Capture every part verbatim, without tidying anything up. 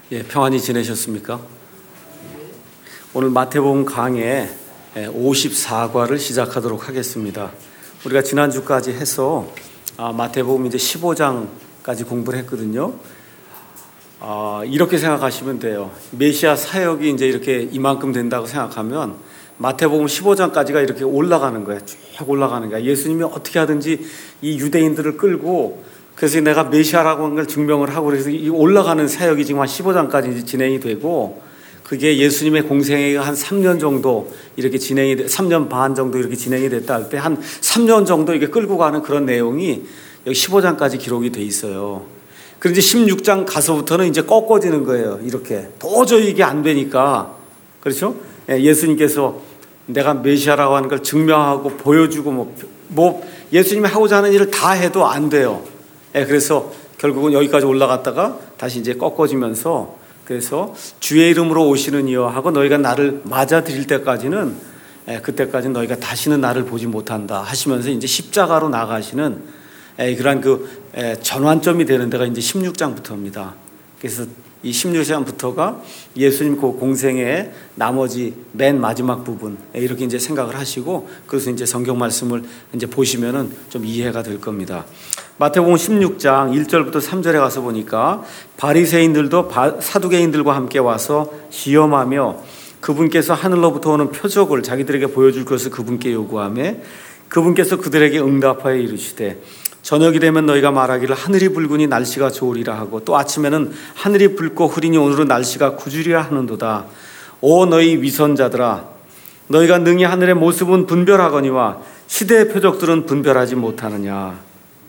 예, 평안히 지내셨습니까? 오늘 마태복음 강해 오십사 과를 시작하도록 하겠습니다. 우리가 지난주까지 해서 아, 마태복음 이제 십오 장까지 공부를 했거든요. 아, 이렇게 생각하시면 돼요. 메시아 사역이 이제 이렇게 이만큼 된다고 생각하면 마태복음 십오 장까지가 이렇게 올라가는 거야. 쭉 올라가는 거야. 예수님이 어떻게 하든지 이 유대인들을 끌고, 그래서 내가 메시아라고 하는 걸 증명을 하고, 그래서 이 올라가는 사역이 지금 한 십오 장까지 진행이 되고, 그게 예수님의 공생애가 한 삼 년 정도 이렇게 진행이, 삼 년 반 정도 이렇게 진행이 됐다 할 때 한 삼 년 정도 이렇게 끌고 가는 그런 내용이 여기 십오 장까지 기록이 돼 있어요. 그런데 십육 장 가서부터는 이제 꺾어지는 거예요. 이렇게. 도저히 이게 안 되니까. 그렇죠? 예수님께서 내가 메시아라고 하는 걸 증명하고 보여주고, 뭐, 뭐 예수님이 하고자 하는 일을 다 해도 안 돼요. 그래서 결국은 여기까지 올라갔다가 다시 이제 꺾어지면서, 그래서 주의 이름으로 오시는 이여 하고 너희가 나를 맞아 드릴 때까지는, 그때까지는 너희가 다시는 나를 보지 못한다 하시면서 이제 십자가로 나가시는 그런 그 전환점이 되는 데가 이제 십육 장부터입니다. 그래서 이 십육 장부터가 예수님 그 공생의 나머지 맨 마지막 부분, 이렇게 이제 생각을 하시고, 그래서 이제 성경 말씀을 이제 보시면은 좀 이해가 될 겁니다. 마태복음 십육 장 일 절부터 삼 절에 가서 보니까 바리새인들도 사두개인들과 함께 와서 시험하며 그분께서 하늘로부터 오는 표적을 자기들에게 보여줄 것을 그분께 요구하며, 그분께서 그들에게 응답하여 이르시되 저녁이 되면 너희가 말하기를 하늘이 붉으니 날씨가 좋으리라 하고, 또 아침에는 하늘이 붉고 흐리니 오늘은 날씨가 구주리라 하는도다. 오 너희 위선자들아, 너희가 능히 하늘의 모습은 분별하거니와 시대의 표적들은 분별하지 못하느냐.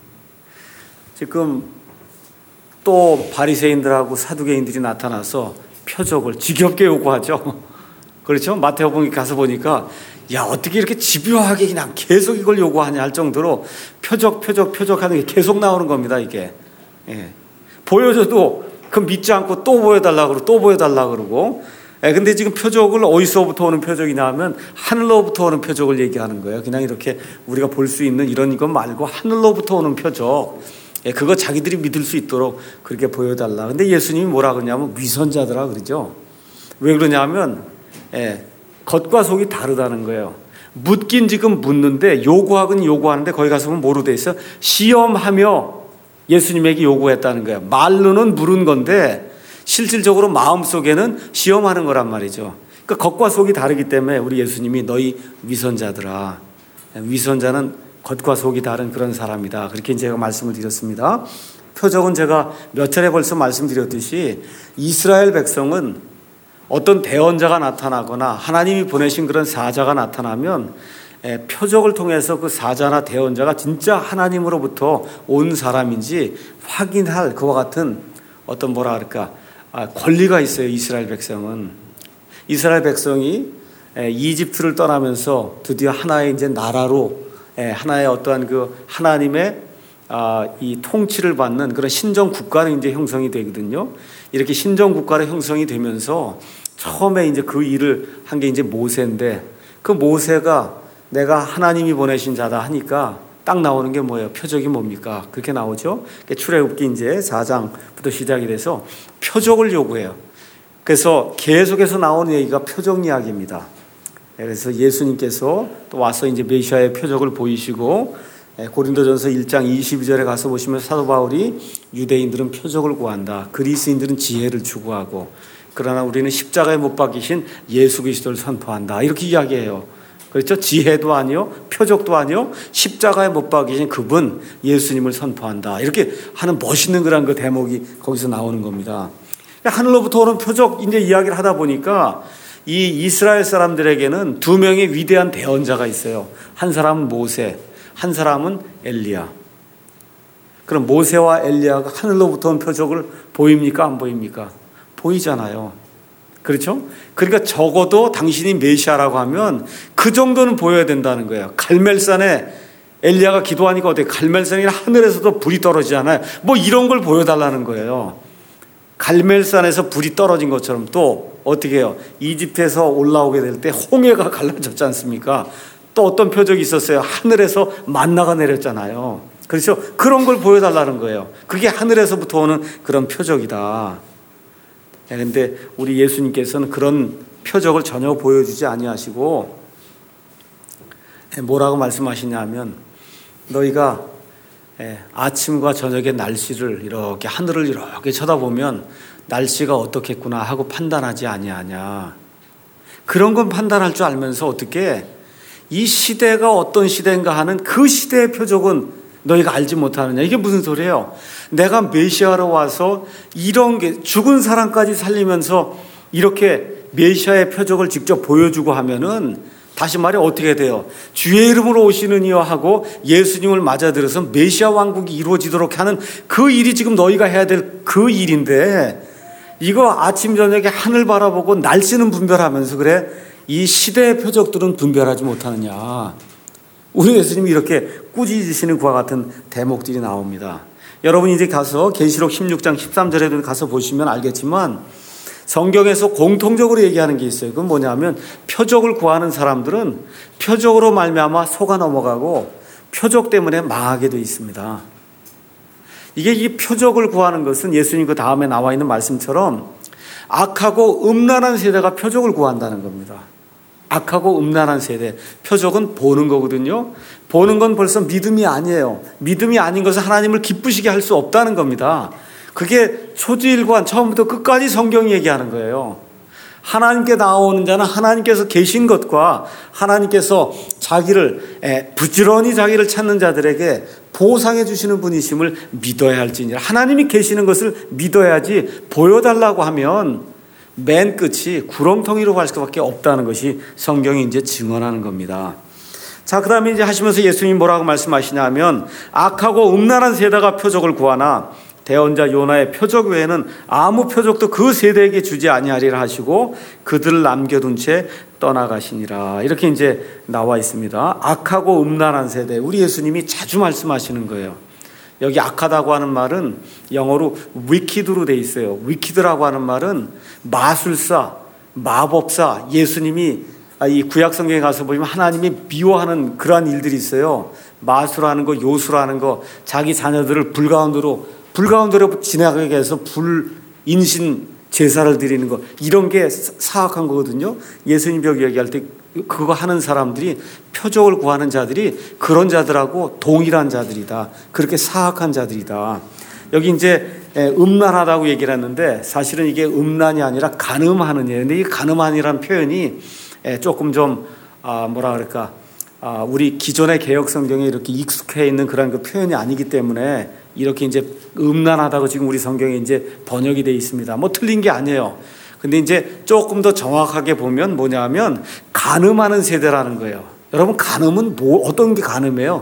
지금 또 바리새인들하고 사두개인들이 나타나서 표적을 지겹게 요구하죠. 그렇죠? 마태복음에 가서 보니까 야, 어떻게 이렇게 집요하게 그냥 계속 이걸 요구하냐 할 정도로 표적, 표적, 표적 하는 게 계속 나오는 겁니다, 이게. 예. 보여줘도 그 믿지 않고 또 보여달라고 그러고 또 보여달라고 그러고. 예, 근데 지금 표적을 어디서부터 오는 표적이냐 하면 하늘로부터 오는 표적을 얘기하는 거예요. 그냥 이렇게 우리가 볼 수 있는 이런 것 말고 하늘로부터 오는 표적. 예, 그거 자기들이 믿을 수 있도록 그렇게 보여달라. 근데 예수님이 뭐라 그러냐면 위선자들아 그러죠. 왜 그러냐면, 예, 겉과 속이 다르다는 거예요. 묻긴 지금 묻는데 요구하긴 요구하는데 거기 가서 보면 뭐로 돼 있어? 시험하며 예수님에게 요구했다는 거예요. 말로는 물은 건데 실질적으로 마음속에는 시험하는 거란 말이죠. 그러니까 겉과 속이 다르기 때문에 우리 예수님이 너희 위선자들아, 위선자는 겉과 속이 다른 그런 사람이다. 그렇게 제가 말씀을 드렸습니다. 표적은 제가 몇 차례 벌써 말씀드렸듯이 이스라엘 백성은 어떤 대언자가 나타나거나 하나님이 보내신 그런 사자가 나타나면 표적을 통해서 그 사자나 대언자가 진짜 하나님으로부터 온 사람인지 확인할 그와 같은 어떤 뭐라 할까 권리가 있어요. 이스라엘 백성은. 이스라엘 백성이 이집트를 떠나면서 드디어 하나의 이제 나라로, 하나의 어떠한 그 하나님의 이 통치를 받는 그런 신정 국가로 이제 형성이 되거든요. 이렇게 신정 국가로 형성이 되면서 처음에 이제 그 일을 한 게 이제 모세인데, 그 모세가 내가 하나님이 보내신 자다 하니까 딱 나오는 게 뭐예요? 표적이 뭡니까? 그렇게 나오죠. 출애굽기 이제 사 장부터 시작이 돼서 표적을 요구해요. 그래서 계속해서 나오는 얘기가 표적 이야기입니다. 그래서 예수님께서 또 와서 이제 메시아의 표적을 보이시고, 고린도전서 일 장 이십이 절에 가서 보시면 사도 바울이 유대인들은 표적을 구한다. 그리스인들은 지혜를 추구하고, 그러나 우리는 십자가에 못 박히신 예수 그리스도를 선포한다. 이렇게 이야기해요. 그렇죠? 지혜도 아니요, 표적도 아니요, 십자가에 못 박히신 그분 예수님을 선포한다. 이렇게 하는 멋있는 그런 그 대목이 거기서 나오는 겁니다. 하늘로부터 오는 표적 이제 이야기를 하다 보니까 이 이스라엘 사람들에게는 두 명의 위대한 대언자가 있어요. 한 사람은 모세, 한 사람은 엘리야. 그럼 모세와 엘리야가 하늘로부터 온 표적을 보입니까? 안 보입니까? 보이잖아요. 그렇죠? 그러니까 적어도 당신이 메시아라고 하면 그 정도는 보여야 된다는 거예요. 갈멜산에 엘리야가 기도하니까 어떻게 갈멜산이 하늘에서도 불이 떨어지잖아요. 뭐 이런 걸 보여달라는 거예요. 갈멜산에서 불이 떨어진 것처럼 또 어떻게 해요? 이집트에서 올라오게 될 때 홍해가 갈라졌지 않습니까? 또 어떤 표적이 있었어요. 하늘에서 만나가 내렸잖아요. 그렇죠? 그런 걸 보여달라는 거예요. 그게 하늘에서부터 오는 그런 표적이다. 그런데 우리 예수님께서는 그런 표적을 전혀 보여주지 아니하시고 뭐라고 말씀하시냐면 너희가 아침과 저녁의 날씨를 이렇게 하늘을 이렇게 쳐다보면 날씨가 어떻겠구나 하고 판단하지 아니하냐. 그런 건 판단할 줄 알면서 어떻게 이 시대가 어떤 시대인가 하는 그 시대의 표적은 너희가 알지 못하느냐. 이게 무슨 소리예요? 내가 메시아로 와서 이런 게 죽은 사람까지 살리면서 이렇게 메시아의 표적을 직접 보여주고 하면은 다시 말해 어떻게 돼요? 주의 이름으로 오시는 이여 하고 예수님을 맞아들여서 메시아 왕국이 이루어지도록 하는 그 일이 지금 너희가 해야 될 그 일인데 이거 아침 저녁에 하늘 바라보고 날씨는 분별하면서 그래 이 시대의 표적들은 분별하지 못하느냐. 우리 예수님이 이렇게 꾸짖으시는 그와 같은 대목들이 나옵니다. 여러분 이제 가서 계시록 십육 장 십삼 절에도 가서 보시면 알겠지만 성경에서 공통적으로 얘기하는 게 있어요. 그건 뭐냐면 표적을 구하는 사람들은 표적으로 말미암아 속아 넘어가고 표적 때문에 망하게 돼 있습니다. 이게 이 표적을 구하는 것은 예수님 그 다음에 나와 있는 말씀처럼 악하고 음란한 세대가 표적을 구한다는 겁니다. 악하고 음란한 세대. 표적은 보는 거거든요. 보는 건 벌써 믿음이 아니에요. 믿음이 아닌 것은 하나님을 기쁘시게 할 수 없다는 겁니다. 그게 초지일관 처음부터 끝까지 성경이 얘기하는 거예요. 하나님께 나오는 자는 하나님께서 계신 것과 하나님께서 자기를 부지런히 자기를 찾는 자들에게 보상해 주시는 분이심을 믿어야 할지니라. 하나님이 계시는 것을 믿어야지 보여달라고 하면 맨 끝이 구렁텅이로 갈 수밖에 없다는 것이 성경이 이제 증언하는 겁니다. 자, 그 다음에 이제 하시면서 예수님이 뭐라고 말씀하시냐면 악하고 음란한 세대가 표적을 구하나 대언자 요나의 표적 외에는 아무 표적도 그 세대에게 주지 아니하리라 하시고 그들을 남겨둔 채 떠나가시니라. 이렇게 이제 나와 있습니다. 악하고 음란한 세대. 우리 예수님이 자주 말씀하시는 거예요. 여기 악하다고 하는 말은 영어로 wicked로 돼 있어요. wicked라고 하는 말은 마술사, 마법사. 예수님이 이 구약 성경에 가서 보면 하나님이 미워하는 그러한 일들이 있어요. 마술하는 거, 요술하는 거, 자기 자녀들을 불 가운데로 불 가운데로 지나가게 해서 불 인신 제사를 드리는 거, 이런 게 사악한 거거든요. 예수님 여기 얘기할 때 그거 하는 사람들이 표적을 구하는 자들이 그런 자들하고 동일한 자들이다. 그렇게 사악한 자들이다. 여기 이제 음란하다고 얘기를 했는데 사실은 이게 음란이 아니라 간음하는 예요. 근데 이 간음하니라는 표현이 조금 좀 뭐라 그럴까 우리 기존의 개역 성경에 이렇게 익숙해 있는 그런 그 표현이 아니기 때문에 이렇게 이제 음란하다고 지금 우리 성경에 이제 번역이 되어 있습니다. 뭐 틀린 게 아니에요. 근데 이제 조금 더 정확하게 보면 뭐냐면 간음하는 세대라는 거예요. 여러분 간음은 뭐 어떤 게 간음이에요?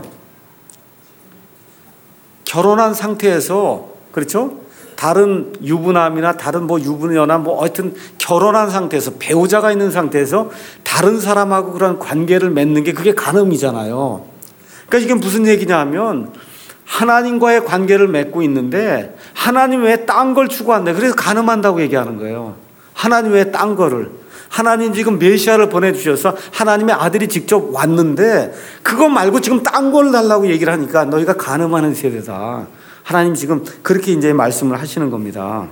결혼한 상태에서 그렇죠? 다른 유부남이나 다른 뭐 유부녀나 뭐 하여튼 결혼한 상태에서 배우자가 있는 상태에서 다른 사람하고 그런 관계를 맺는 게 그게 간음이잖아요. 그러니까 이게 무슨 얘기냐 하면 하나님과의 관계를 맺고 있는데 하나님 외에 딴 걸 추구한다. 그래서 간음한다고 얘기하는 거예요. 하나님 외에 딴 거를. 하나님 지금 메시아를 보내주셔서 하나님의 아들이 직접 왔는데 그거 말고 지금 딴 걸 달라고 얘기를 하니까 너희가 간음하는 세대다. 하나님 지금 그렇게 이제 말씀을 하시는 겁니다.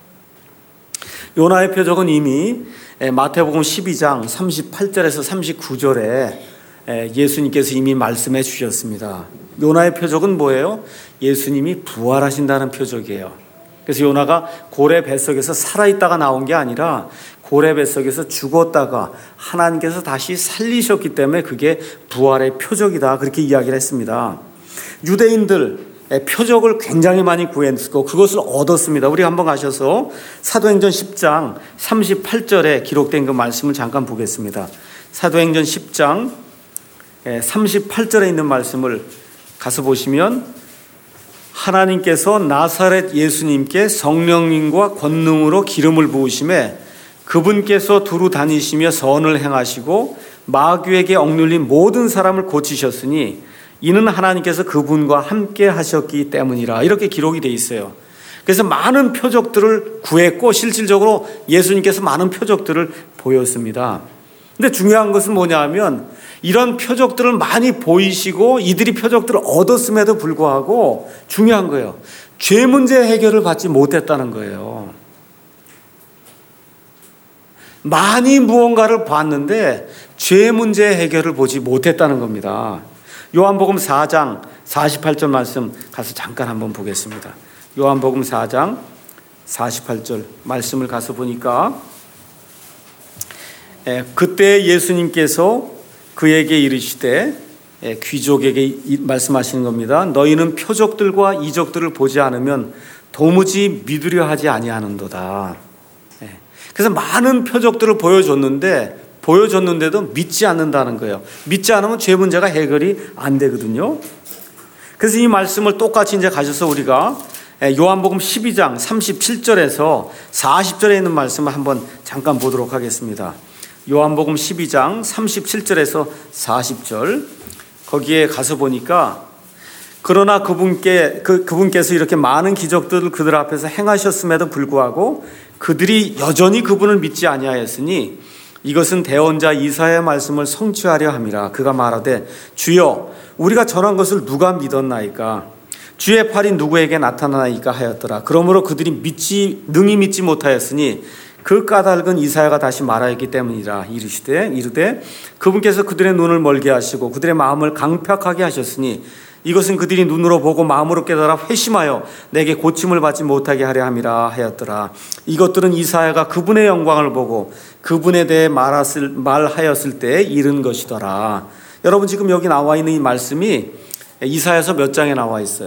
요나의 표적은 이미 마태복음 십이 장 삼십팔 절에서 삼십구 절에 예수님께서 이미 말씀해 주셨습니다. 요나의 표적은 뭐예요? 예수님이 부활하신다는 표적이에요. 그래서 요나가 고래 뱃속에서 살아있다가 나온 게 아니라 고래 뱃속에서 죽었다가 하나님께서 다시 살리셨기 때문에 그게 부활의 표적이다. 그렇게 이야기를 했습니다. 유대인들 표적을 굉장히 많이 구했고 그것을 얻었습니다. 우리 한번 가셔서 사도행전 십 장 삼십팔 절에 기록된 그 말씀을 잠깐 보겠습니다. 사도행전 십 장 삼십팔 절에 있는 말씀을 가서 보시면 하나님께서 나사렛 예수님께 성령님과 권능으로 기름을 부으심에 그분께서 두루 다니시며 선을 행하시고 마귀에게 억눌린 모든 사람을 고치셨으니 이는 하나님께서 그분과 함께 하셨기 때문이라. 이렇게 기록이 되어 있어요. 그래서 많은 표적들을 구했고 실질적으로 예수님께서 많은 표적들을 보였습니다. 근데 중요한 것은 뭐냐 하면 이런 표적들을 많이 보이시고 이들이 표적들을 얻었음에도 불구하고 중요한 거예요. 죄 문제 해결을 받지 못했다는 거예요. 많이 무언가를 봤는데 죄 문제 해결을 보지 못했다는 겁니다. 요한복음 사 장 사십팔 절 말씀 가서 잠깐 한번 보겠습니다. 요한복음 사 장 사십팔 절 말씀을 가서 보니까 에, 그때 예수님께서 그에게 이르시되, 에, 귀족에게 이, 말씀하시는 겁니다. 너희는 표적들과 이적들을 보지 않으면 도무지 믿으려 하지 아니하는도다. 에, 그래서 많은 표적들을 보여줬는데 보여줬는데도 믿지 않는다는 거예요. 믿지 않으면 죄 문제가 해결이 안 되거든요. 그래서 이 말씀을 똑같이 이제 가셔서 우리가 요한복음 십이 장 삼십칠 절에서 사십 절에 있는 말씀을 한번 잠깐 보도록 하겠습니다. 요한복음 십이 장 삼십칠 절에서 사십 절, 거기에 가서 보니까 그러나 그분께, 그, 그분께서 이렇게 많은 기적들을 그들 앞에서 행하셨음에도 불구하고 그들이 여전히 그분을 믿지 아니하였으니 이것은 대언자 이사야의 말씀을 성취하려 함이라. 그가 말하되 주여 우리가 전한 것을 누가 믿었나이까? 주의 팔이 누구에게 나타나나이까 하였더라. 그러므로 그들이 믿지 능히 믿지 못하였으니 그 까닭은 이사야가 다시 말하였기 때문이라. 이르시되 이르되 그분께서 그들의 눈을 멀게 하시고 그들의 마음을 강팍하게 하셨으니 이것은 그들이 눈으로 보고 마음으로 깨달아 회심하여 내게 고침을 받지 못하게 하려 함이라 하였더라. 이것들은 이사야가 그분의 영광을 보고 그분에 대해 말했을, 말하였을 때 이른 것이더라. 여러분, 지금 여기 나와 있는 이 말씀이 이사야서 몇 장에 나와 있어요?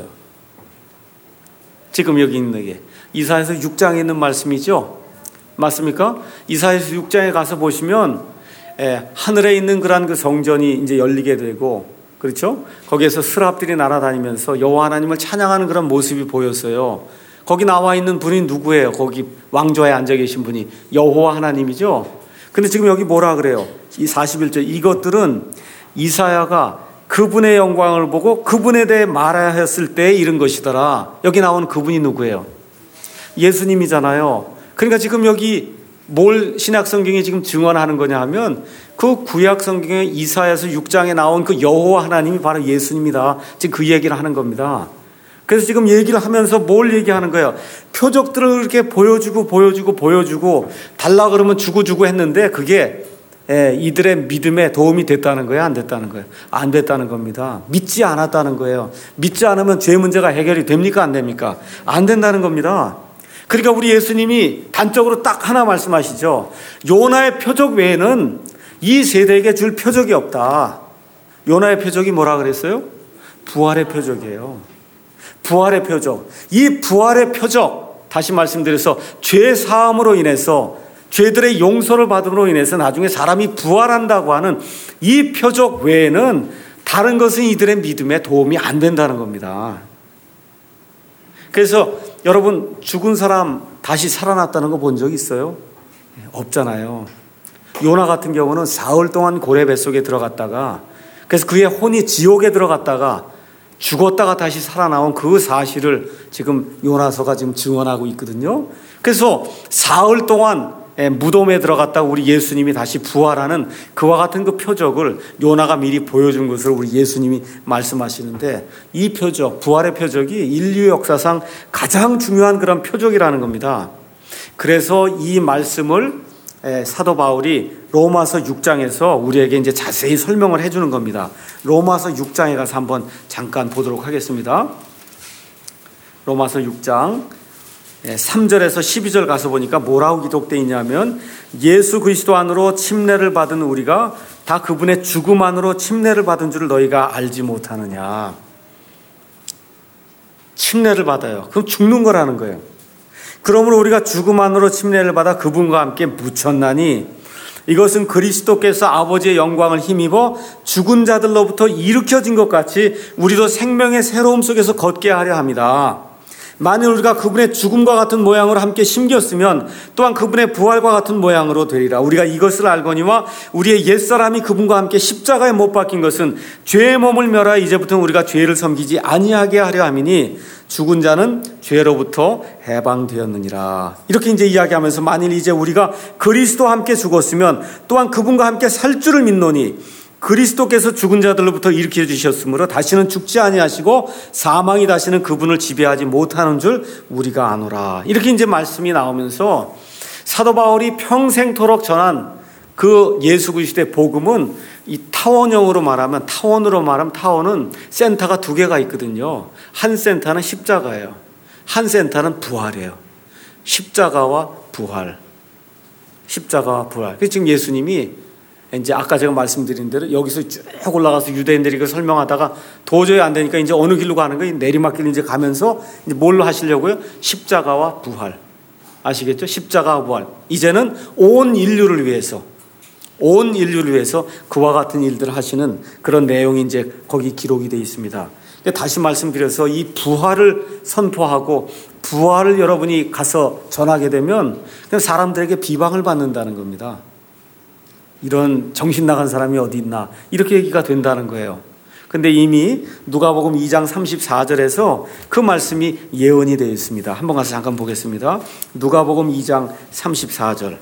지금 여기 있는 게 이사야서 육 장에 있는 말씀이죠. 맞습니까? 이사야서 육 장에 가서 보시면 예, 하늘에 있는 그런 그 성전이 이제 열리게 되고, 그렇죠? 거기에서 스랍들이 날아다니면서 여호와 하나님을 찬양하는 그런 모습이 보였어요. 거기 나와 있는 분이 누구예요? 거기 왕좌에 앉아 계신 분이 여호와 하나님이죠. 근데 지금 여기 뭐라 그래요? 이 사십일 절, 이것들은 이사야가 그분의 영광을 보고 그분에 대해 말하였을 때 이른 것이더라. 여기 나오는 그분이 누구예요? 예수님이잖아요. 그러니까 지금 여기 뭘 신약 성경이 지금 증언하는 거냐 하면 그 구약 성경에 이사야서 육 장에 나온 그 여호와 하나님이 바로 예수님이다. 지금 그 얘기를 하는 겁니다. 그래서 지금 얘기를 하면서 뭘 얘기하는 거예요? 표적들을 이렇게 보여주고 보여주고 보여주고 달라 그러면 주고 주고 했는데 그게 예, 이들의 믿음에 도움이 됐다는 거예요? 안 됐다는 거예요? 안 됐다는 겁니다. 믿지 않았다는 거예요. 믿지 않으면 죄 문제가 해결이 됩니까? 안 됩니까? 안 된다는 겁니다. 그러니까 우리 예수님이 단적으로 딱 하나 말씀하시죠. 요나의 표적 외에는 이 세대에게 줄 표적이 없다. 요나의 표적이 뭐라 그랬어요? 부활의 표적이에요. 부활의 표적. 이 부활의 표적, 다시 말씀드려서 죄 사함으로 인해서 죄들의 용서를 받음으로 인해서 나중에 사람이 부활한다고 하는 이 표적 외에는 다른 것은 이들의 믿음에 도움이 안 된다는 겁니다. 그래서 여러분, 죽은 사람 다시 살아났다는 거 본 적 있어요? 없잖아요. 요나 같은 경우는 사흘 동안 고래 뱃속에 들어갔다가, 그래서 그의 혼이 지옥에 들어갔다가 죽었다가 다시 살아나온 그 사실을 지금 요나서가 지금 증언하고 있거든요. 그래서 사흘 동안 무덤에 들어갔다가 우리 예수님이 다시 부활하는 그와 같은 그 표적을 요나가 미리 보여준 것을 우리 예수님이 말씀하시는데, 이 표적, 부활의 표적이 인류 역사상 가장 중요한 그런 표적이라는 겁니다. 그래서 이 말씀을 사도 바울이 로마서 육 장에서 우리에게 이제 자세히 설명을 해주는 겁니다. 로마서 육 장에 가서 한번 잠깐 보도록 하겠습니다. 로마서 육 장 삼 절에서 십이 절 가서 보니까 뭐라고 기록되어 있냐면, 예수 그리스도 안으로 침례를 받은 우리가 다 그분의 죽음 안으로 침례를 받은 줄을 너희가 알지 못하느냐. 침례를 받아요. 그럼 죽는 거라는 거예요. 그러므로 우리가 죽음 안으로 침례를 받아 그분과 함께 묻혔나니 이것은 그리스도께서 아버지의 영광을 힘입어 죽은 자들로부터 일으켜진 것 같이 우리도 생명의 새로움 속에서 걷게 하려 합니다. 만일 우리가 그분의 죽음과 같은 모양으로 함께 심겼으면 또한 그분의 부활과 같은 모양으로 되리라. 우리가 이것을 알거니와 우리의 옛사람이 그분과 함께 십자가에 못 박힌 것은 죄의 몸을 멸하여 이제부터 우리가 죄를 섬기지 아니하게 하려 함이니 죽은 자는 죄로부터 해방되었느니라. 이렇게 이제 이야기하면서, 만일 이제 우리가 그리스도와 함께 죽었으면 또한 그분과 함께 살 줄을 믿노니 그리스도께서 죽은 자들로부터 일으켜 주셨으므로 다시는 죽지 아니하시고 사망이 다시는 그분을 지배하지 못하는 줄 우리가 아노라. 이렇게 이제 말씀이 나오면서 사도 바울이 평생토록 전한 그 예수 그리스도의 복음은 이 타원형으로 말하면, 타원으로 말하면 타원은 센터가 두 개가 있거든요. 한 센터는 십자가예요. 한 센터는 부활이에요. 십자가와 부활. 십자가와 부활. 그래서 지금 예수님이 이제 아까 제가 말씀드린 대로 여기서 쭉 올라가서 유대인들이 그 설명하다가 도저히 안 되니까 이제 어느 길로 가는 거예요? 내리막길 이제 가면서 이제 뭘로 하시려고요? 십자가와 부활. 아시겠죠? 십자가와 부활. 이제는 온 인류를 위해서, 온 인류를 위해서 그와 같은 일들을 하시는 그런 내용이 이제 거기 기록이 되어 있습니다. 다시 말씀드려서 이 부활을 선포하고 부활을 여러분이 가서 전하게 되면 사람들에게 비방을 받는다는 겁니다. 이런 정신 나간 사람이 어디 있나, 이렇게 얘기가 된다는 거예요. 근데 이미 누가복음 이 장 삼십사 절에서 그 말씀이 예언이 되어 있습니다. 한번 가서 잠깐 보겠습니다. 누가복음 이 장 삼십사 절.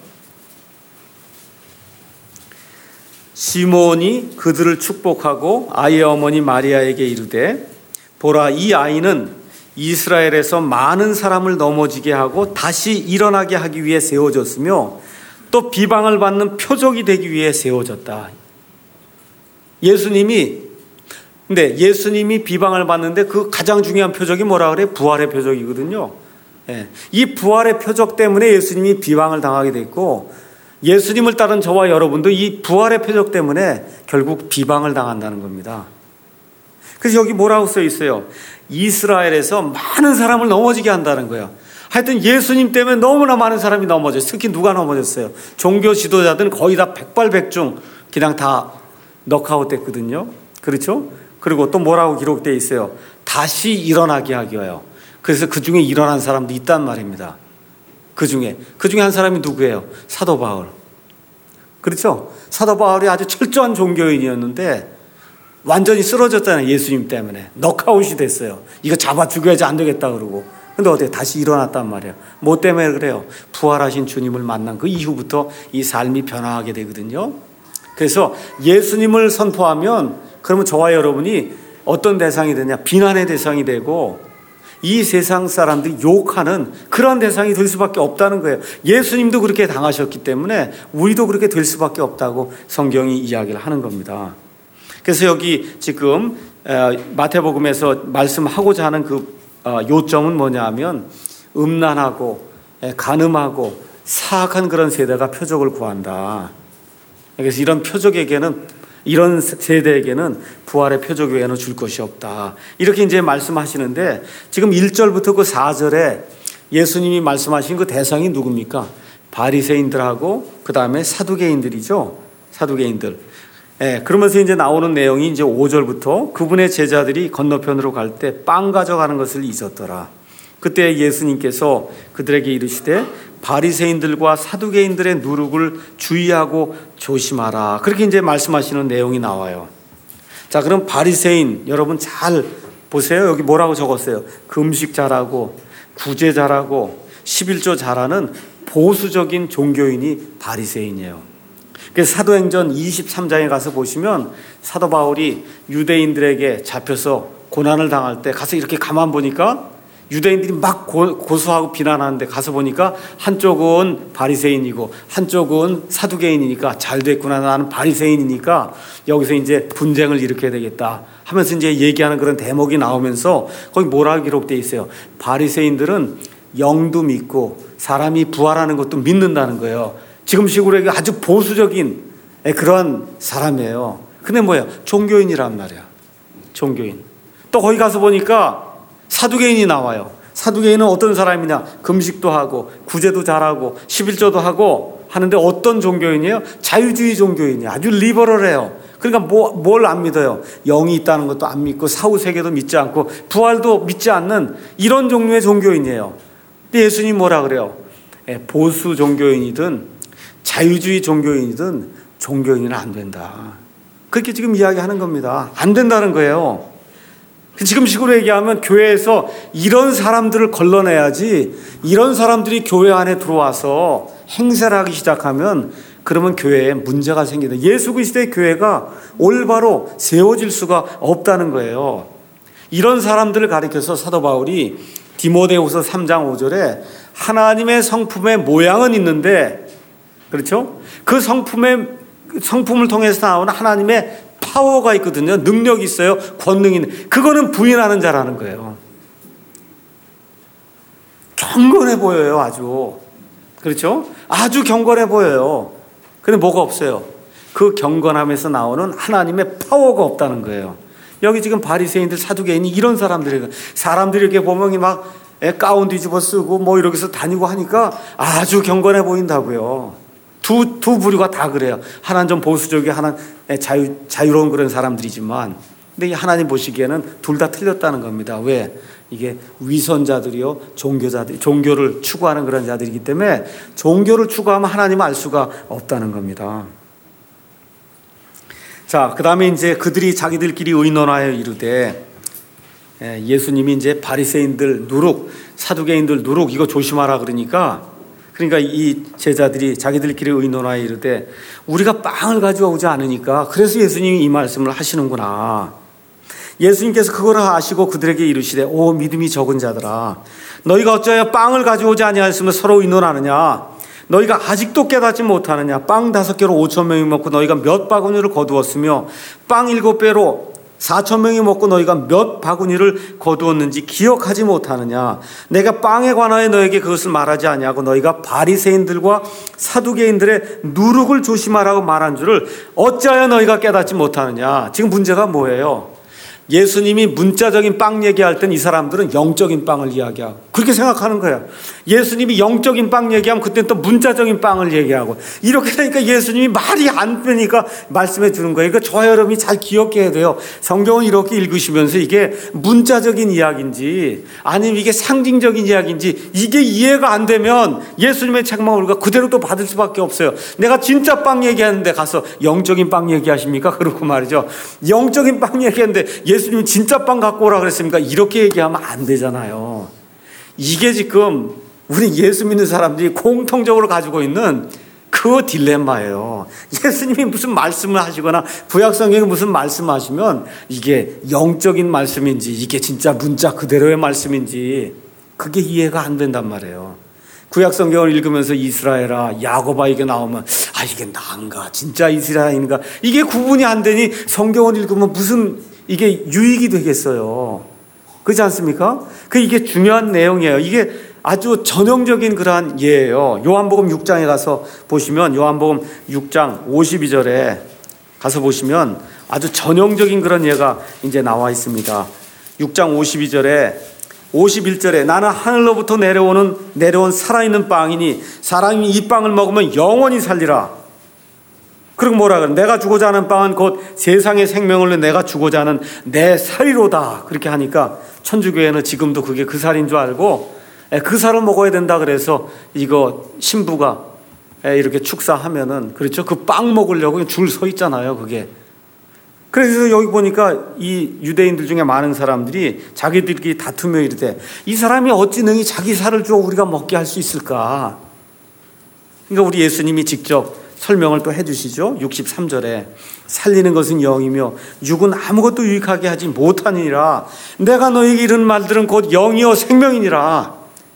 시몬이 그들을 축복하고 아이의 어머니 마리아에게 이르되, 보라, 이 아이는 이스라엘에서 많은 사람을 넘어지게 하고 다시 일어나게 하기 위해 세워졌으며 또 비방을 받는 표적이 되기 위해 세워졌다. 예수님이, 근데 예수님이 비방을 받는데 그 가장 중요한 표적이 뭐라 그래요? 부활의 표적이거든요. 예. 이 부활의 표적 때문에 예수님이 비방을 당하게 됐고, 예수님을 따른 저와 여러분도 이 부활의 표적 때문에 결국 비방을 당한다는 겁니다. 그래서 여기 뭐라고 써 있어요? 이스라엘에서 많은 사람을 넘어지게 한다는 거예요. 하여튼 예수님 때문에 너무나 많은 사람이 넘어졌어요. 특히 누가 넘어졌어요? 종교 지도자들은 거의 다 백발백중 그냥 다 넉아웃 됐거든요. 그렇죠? 그리고 또 뭐라고 기록되어 있어요? 다시 일어나게 하기 위하여. 그래서 그 중에 일어난 사람도 있단 말입니다. 그 중에 그 중에 한 사람이 누구예요? 사도 바울. 그렇죠? 사도 바울이 아주 철저한 종교인이었는데 완전히 쓰러졌잖아요. 예수님 때문에 넉아웃이 됐어요. 이거 잡아 죽여야지 안 되겠다 그러고. 근데 어떻게 다시 일어났단 말이에요. 뭐 때문에 그래요? 부활하신 주님을 만난 그 이후부터 이 삶이 변화하게 되거든요. 그래서 예수님을 선포하면 그러면 저와 여러분이 어떤 대상이 되냐? 비난의 대상이 되고 이 세상 사람들이 욕하는 그런 대상이 될 수밖에 없다는 거예요. 예수님도 그렇게 당하셨기 때문에 우리도 그렇게 될 수밖에 없다고 성경이 이야기를 하는 겁니다. 그래서 여기 지금 마태복음에서 말씀하고자 하는 그 요점은 뭐냐 하면 음란하고 간음하고 사악한 그런 세대가 표적을 구한다. 그래서 이런 표적에게는, 이런 세대에게는 부활의 표적 외에는 줄 것이 없다. 이렇게 이제 말씀하시는데 지금 일 절부터 그 사 절에 예수님이 말씀하신 그 대상이 누굽니까? 바리새인들하고 그 다음에 사두개인들이죠. 사두개인들. 예, 그러면서 이제 나오는 내용이 이제 오 절부터 그분의 제자들이 건너편으로 갈 때 빵 가져가는 것을 잊었더라. 그때 예수님께서 그들에게 이르시되 바리새인들과 사두개인들의 누룩을 주의하고 조심하라. 그렇게 이제 말씀하시는 내용이 나와요. 자, 그럼 바리새인 여러분 잘 보세요. 여기 뭐라고 적었어요? 금식 잘하고 구제 잘하고 십일조 잘하는 보수적인 종교인이 바리새인이에요. 그래서 사도행전 이십삼 장에 가서 보시면 사도 바울이 유대인들에게 잡혀서 고난을 당할 때 가서 이렇게 가만 보니까 유대인들이 막 고, 고소하고 비난하는데 가서 보니까 한쪽은 바리새인이고 한쪽은 사두개인이니까 잘 됐구나, 나는 바리새인이니까 여기서 이제 분쟁을 일으켜야 되겠다 하면서 이제 얘기하는 그런 대목이 나오면서 거기 뭐라고 기록되어 있어요? 바리새인들은 영도 믿고 사람이 부활하는 것도 믿는다는 거예요. 지금식으로 아주 보수적인 그런 사람이에요. 근데 뭐예요? 종교인이란 말이야. 종교인. 또 거기 가서 보니까 사두개인이 나와요. 사두개인은 어떤 사람이냐? 금식도 하고 구제도 잘하고 십일조도 하고 하는데 어떤 종교인이에요? 자유주의 종교인이에요. 아주 리버럴해요. 그러니까 뭐, 뭘 안 믿어요? 영이 있다는 것도 안 믿고 사후세계도 믿지 않고 부활도 믿지 않는 이런 종류의 종교인이에요. 근데 예수님 뭐라 그래요? 보수 종교인이든 자유주의 종교인이든 종교인은 안 된다. 그렇게 지금 이야기하는 겁니다. 안 된다는 거예요. 지금 식으로 얘기하면 교회에서 이런 사람들을 걸러내야지, 이런 사람들이 교회 안에 들어와서 행세를 하기 시작하면 그러면 교회에 문제가 생긴다. 예수 그리스도의 교회가 올바로 세워질 수가 없다는 거예요. 이런 사람들을 가리켜서 사도 바울이 디모데후서 삼 장 오 절에 하나님의 성품의 모양은 있는데, 그렇죠? 그 성품의, 성품을 통해서 나오는 하나님의 파워가 있거든요. 능력이 있어요. 권능이 있는. 그거는 부인하는 자라는 거예요. 경건해 보여요. 아주. 그렇죠? 아주 경건해 보여요. 근데 뭐가 없어요? 그 경건함에서 나오는 하나님의 파워가 없다는 거예요. 여기 지금 바리새인들, 사두개인이 이런 사람들이에요. 사람들이 이렇게 보면 막 가운 뒤집어 쓰고 뭐 이렇게 해서 다니고 하니까 아주 경건해 보인다고요. 두, 두 부류가 다 그래요. 하나는 좀 보수적이고 하나는 자유, 자유로운 그런 사람들이지만, 근데 하나님 보시기에는 둘 다 틀렸다는 겁니다. 왜? 이게 위선자들이요, 종교자들, 종교를 추구하는 그런 자들이기 때문에 종교를 추구하면 하나님을 알 수가 없다는 겁니다. 자, 그 다음에 이제 그들이 자기들끼리 의논하여 이르되, 예수님이 이제 바리새인들 누룩, 사두개인들 누룩 이거 조심하라 그러니까, 그러니까 이 제자들이 자기들끼리 의논하여 이르되 우리가 빵을 가져오지 않으니까 그래서 예수님이 이 말씀을 하시는구나. 예수님께서 그걸 아시고 그들에게 이르시되 오 믿음이 적은 자들아 너희가 어찌하여 빵을 가져오지 아니하였으면 서로 의논하느냐. 너희가 아직도 깨닫지 못하느냐. 빵 다섯 개로 오천 명이 먹고 너희가 몇 바구니를 거두었으며 빵 일곱 배로 사천 명이 먹고 너희가 몇 바구니를 거두었는지 기억하지 못하느냐. 내가 빵에 관하여 너에게 그것을 말하지 아니하고 너희가 바리새인들과 사두개인들의 누룩을 조심하라고 말한 줄을 어찌하여 너희가 깨닫지 못하느냐. 지금 문제가 뭐예요? 예수님이 문자적인 빵 얘기할 땐 이 사람들은 영적인 빵을 이야기하고 그렇게 생각하는 거예요. 예수님이 영적인 빵 얘기하면 그때는 또 문자적인 빵을 얘기하고 이렇게 되니까 예수님이 말이 안 되니까 말씀해 주는 거예요. 그러니까 저와 여러분이 잘 기억해야 돼요. 성경을 이렇게 읽으시면서 이게 문자적인 이야기인지 아니면 이게 상징적인 이야기인지 이게 이해가 안 되면 예수님의 책망을 우리가 그대로 또 받을 수밖에 없어요. 내가 진짜 빵 얘기하는데 가서 영적인 빵 얘기하십니까? 그렇고 말이죠. 영적인 빵 얘기하는데 예수님이 진짜 빵 갖고 오라 그랬습니까? 이렇게 얘기하면 안 되잖아요. 이게 지금 우리 예수 믿는 사람들이 공통적으로 가지고 있는 그 딜레마예요. 예수님이 무슨 말씀을 하시거나 구약성경에 무슨 말씀하시면 이게 영적인 말씀인지 이게 진짜 문자 그대로의 말씀인지 그게 이해가 안 된단 말이에요. 구약성경을 읽으면서 이스라엘아 야곱아 이게 나오면 아 이게 나인가 진짜 이스라엘인가 이게 구분이 안 되니 성경을 읽으면 무슨 이게 유익이 되겠어요. 그렇지 않습니까? 그 이게 중요한 내용이에요. 이게 아주 전형적인 그러한 예예요. 요한복음 육 장에 가서 보시면 요한복음 육 장 오십이 절에 가서 보시면 아주 전형적인 그런 예가 이제 나와 있습니다. 육 장 오십이 절에 오십일 절에 나는 하늘로부터 내려오는 내려온 살아있는 빵이니 사람이 이 빵을 먹으면 영원히 살리라. 그리고 뭐라 그래? 내가 주고자 하는 빵은 곧 세상의 생명을 내가 주고자 하는 내 살이로다. 그렇게 하니까 천주교회는 지금도 그게 그 살인 줄 알고 그 살을 먹어야 된다 그래서 이거 신부가 이렇게 축사하면은 그렇죠? 그 빵 먹으려고 줄 서 있잖아요. 그게. 그래서 여기 보니까 이 유대인들 중에 많은 사람들이 자기들끼리 다투며 이르되 이 사람이 어찌 능히 자기 살을 줘 우리가 먹게 할 수 있을까? 그러니까 우리 예수님이 직접 설명을 또 해주시죠. 육십삼 절에 살리는 것은 영이며 육은 아무것도 유익하게 하지 못하니라. 내가 너에게 이른 말들은 곧 영이요 생명이니라.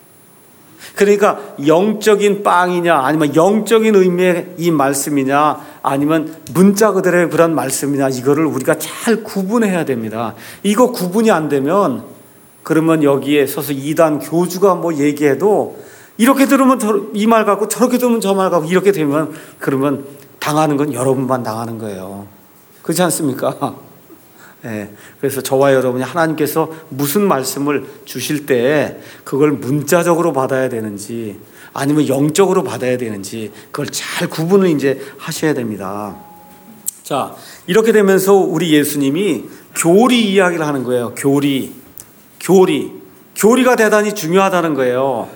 그러니까 영적인 빵이냐 아니면 영적인 의미의 이 말씀이냐 아니면 문자 그대로의 그런 말씀이냐 이거를 우리가 잘 구분해야 됩니다. 이거 구분이 안 되면 그러면 여기에 서서 이단 교주가 뭐 얘기해도 이렇게 들으면 이 말 같고 저렇게 들으면 저 말 같고 이렇게 되면 그러면 당하는 건 여러분만 당하는 거예요. 그렇지 않습니까? 네. 그래서 저와 여러분이 하나님께서 무슨 말씀을 주실 때 그걸 문자적으로 받아야 되는지 아니면 영적으로 받아야 되는지 그걸 잘 구분을 이제 하셔야 됩니다. 자, 이렇게 되면서 우리 예수님이 교리 이야기를 하는 거예요. 교리, 교리, 교리가 대단히 중요하다는 거예요.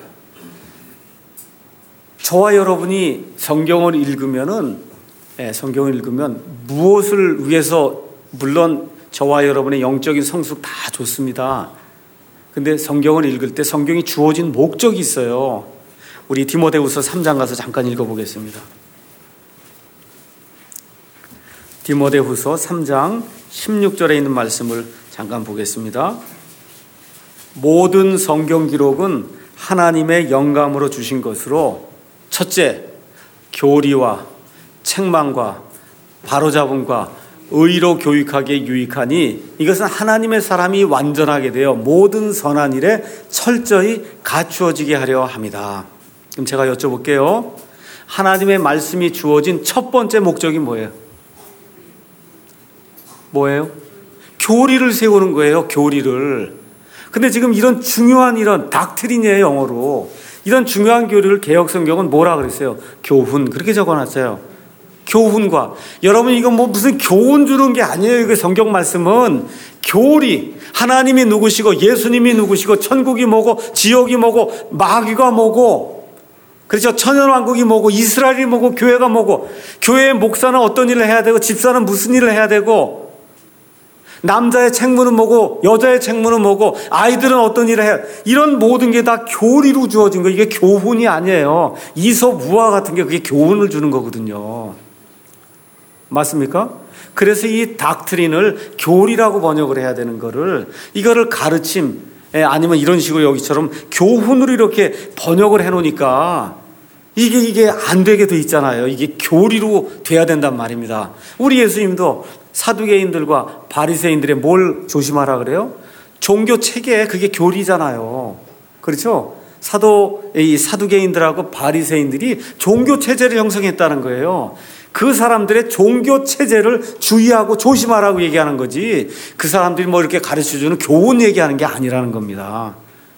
저와 여러분이 성경을 읽으면은, 예, 성경을 읽으면 무엇을 위해서, 물론 저와 여러분의 영적인 성숙 다 좋습니다. 근데 성경을 읽을 때 성경이 주어진 목적이 있어요. 우리 디모데후서 삼 장 가서 잠깐 읽어보겠습니다. 디모데후서 삼 장 십육 절에 있는 말씀을 잠깐 보겠습니다. 모든 성경 기록은 하나님의 영감으로 주신 것으로 첫째, 교리와 책망과 바로잡음과 의로 교육하기에 유익하니 이것은 하나님의 사람이 완전하게 되어 모든 선한 일에 철저히 갖추어지게 하려 합니다. 그럼 제가 여쭤볼게요. 하나님의 말씀이 주어진 첫 번째 목적이 뭐예요? 뭐예요? 교리를 세우는 거예요. 교리를. 근데 지금 이런 중요한 이런 닥트린이에요. 영어로. 이런 중요한 교리를 개역성경은 뭐라 그랬어요? 교훈. 그렇게 적어놨어요. 교훈과. 여러분 이거 뭐 무슨 교훈 주는 게 아니에요. 이거 성경 말씀은 교리. 하나님이 누구시고 예수님이 누구시고 천국이 뭐고 지옥이 뭐고 마귀가 뭐고, 그렇죠? 천연왕국이 뭐고 이스라엘이 뭐고 교회가 뭐고, 교회의 목사는 어떤 일을 해야 되고 집사는 무슨 일을 해야 되고, 남자의 책무는 뭐고 여자의 책무는 뭐고 아이들은 어떤 일을 해야, 이런 모든 게 다 교리로 주어진 거. 이게 교훈이 아니에요. 이솝 우화 같은 게 그게 교훈을 주는 거거든요. 맞습니까? 그래서 이 닥트린을 교리라고 번역을 해야 되는 거를, 이거를 가르침 아니면 이런 식으로 여기처럼 교훈으로 이렇게 번역을 해놓으니까 이게 이게 안 되게 돼 있잖아요. 이게 교리로 돼야 된단 말입니다. 우리 예수님도 사두개인들과 바리새인들의 뭘 조심하라 그래요? 종교 체계, 그게 교리잖아요. 그렇죠? 사도 이 사두개인들하고 바리새인들이 종교 체제를 형성했다는 거예요. 그 사람들의 종교 체제를 주의하고 조심하라고 얘기하는 거지, 그 사람들이 뭐 이렇게 가르쳐주는 교훈 얘기하는 게 아니라는 겁니다.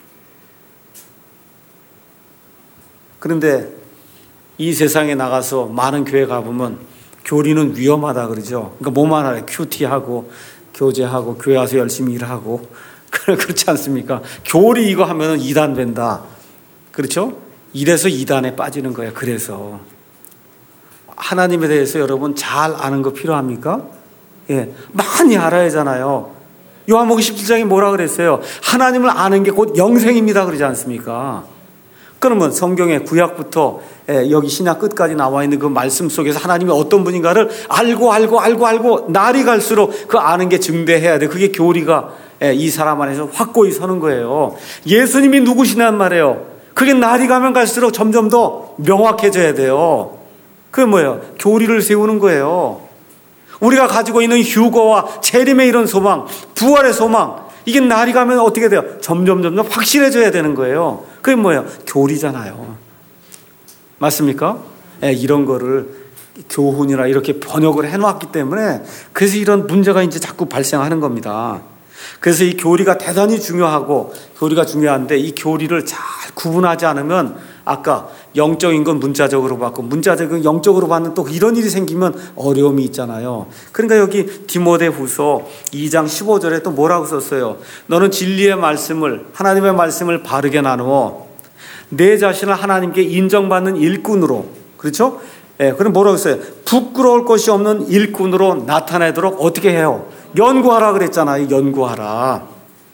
그런데 이 세상에 나가서 많은 교회 가보면 교리는 위험하다 그러죠. 그러니까 뭐만 하래? 큐티하고 교제하고 교회 와서 열심히 일하고. 그렇지 않습니까? 교리 이거 하면은 이단 된다. 그렇죠? 이래서 이단에 빠지는 거예요. 그래서 하나님에 대해서 여러분 잘 아는 거 필요합니까? 예, 많이 알아야 하잖아요. 요한복음 십칠 장에 뭐라 그랬어요? 하나님을 아는 게 곧 영생입니다. 그러지 않습니까? 그러면 성경의 구약부터 여기 신약 끝까지 나와 있는 그 말씀 속에서 하나님이 어떤 분인가를 알고 알고 알고 알고 날이 갈수록 그 아는 게 증대해야 돼. 그게 교리가 이 사람 안에서 확고히 서는 거예요. 예수님이 누구시냔 말이에요. 그게 날이 가면 갈수록 점점 더 명확해져야 돼요. 그게 뭐예요? 교리를 세우는 거예요. 우리가 가지고 있는 휴거와 재림의 이런 소망, 부활의 소망, 이게 날이 가면 어떻게 돼요? 점점 점점 확실해져야 되는 거예요. 그게 뭐예요? 교리잖아요. 맞습니까? 네, 이런 거를 교훈이라 이렇게 번역을 해놨기 때문에 그래서 이런 문제가 이제 자꾸 발생하는 겁니다. 그래서 이 교리가 대단히 중요하고, 교리가 중요한데 이 교리를 잘 구분하지 않으면 아까 영적인 건 문자적으로 받고 문자적인 건 영적으로 받는 또 이런 일이 생기면 어려움이 있잖아요. 그러니까 여기 디모데후서 이 장 십오 절에 또 뭐라고 썼어요? 너는 진리의 말씀을, 하나님의 말씀을 바르게 나누어 내 자신을 하나님께 인정받는 일꾼으로, 그렇죠? 예, 그럼 뭐라고 했어요? 부끄러울 것이 없는 일꾼으로 나타내도록 어떻게 해요? 연구하라 그랬잖아요. 연구하라.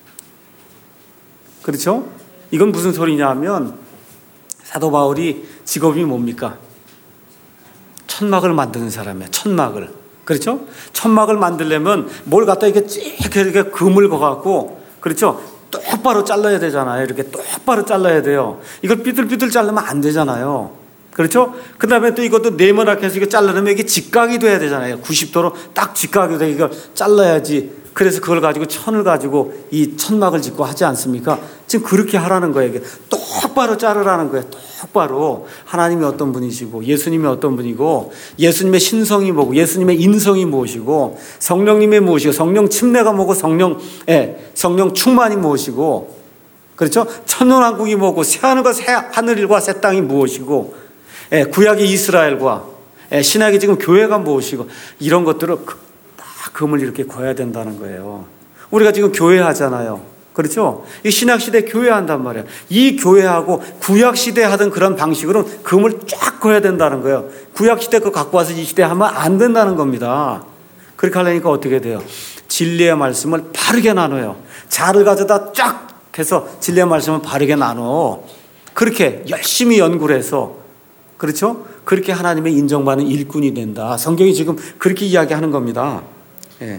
그렇죠? 이건 무슨 소리냐 하면 사도 바울이 직업이 뭡니까? 천막을 만드는 사람이에요. 천막을. 그렇죠? 천막을 만들려면 뭘 갖다 이렇게 쭉 이렇게 금을 거갖고, 그렇죠? 똑바로 잘라야 되잖아요. 이렇게 똑바로 잘라야 돼요. 이걸 삐뚤삐뚤 자르면 안 되잖아요. 그렇죠? 그 다음에 또 이것도 네모나게 해서 이거 자르려면 이게 직각이 돼야 되잖아요. 구십 도로 딱 직각이 돼. 이걸 잘라야지. 그래서 그걸 가지고 천을 가지고 이 천막을 짓고 하지 않습니까? 지금 그렇게 하라는 거예요. 이게 똑바로 자르라는 거예요. 똑바로. 하나님이 어떤 분이시고 예수님이 어떤 분이고 예수님의 신성이 뭐고 예수님의 인성이 무엇이고 성령님의 무엇이고 성령 침례가 뭐고 성령, 예, 성령 충만이 무엇이고, 그렇죠? 천년왕국이 뭐고 새하늘과 새 하늘과 새 땅이 무엇이고, 예, 구약의 이스라엘과 예, 신약의 지금 교회가 무엇이고, 이런 것들을 다 금을 이렇게 거야 된다는 거예요. 우리가 지금 교회 하잖아요. 그렇죠? 이 신약시대 교회 한단 말이에요. 이 교회하고 구약시대 하던 그런 방식으로는 금을 쫙 거야 된다는 거예요. 구약시대 거 갖고 와서 이 시대 하면 안 된다는 겁니다. 그렇게 하려니까 어떻게 돼요? 진리의 말씀을 바르게 나눠요. 자를 가져다 쫙 해서 진리의 말씀을 바르게 나눠. 그렇게 열심히 연구를 해서, 그렇죠? 그렇게 하나님의 인정받는 일꾼이 된다. 성경이 지금 그렇게 이야기하는 겁니다. 예.